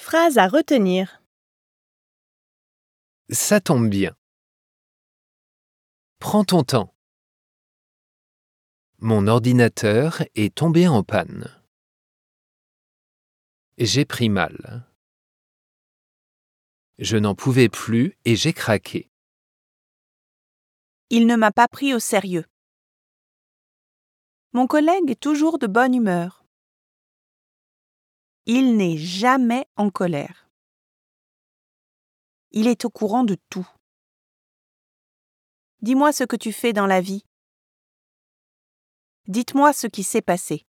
Phrase à retenir. Ça tombe bien. Prends ton temps. Mon ordinateur est tombé en panne. J'ai pris mal. Je n'en pouvais plus et j'ai craqué. Il ne m'a pas pris au sérieux. Mon collègue est toujours de bonne humeur. Il n'est jamais en colère. Il est au courant de tout. Dis-moi ce que tu fais dans la vie. Dites-moi ce qui s'est passé.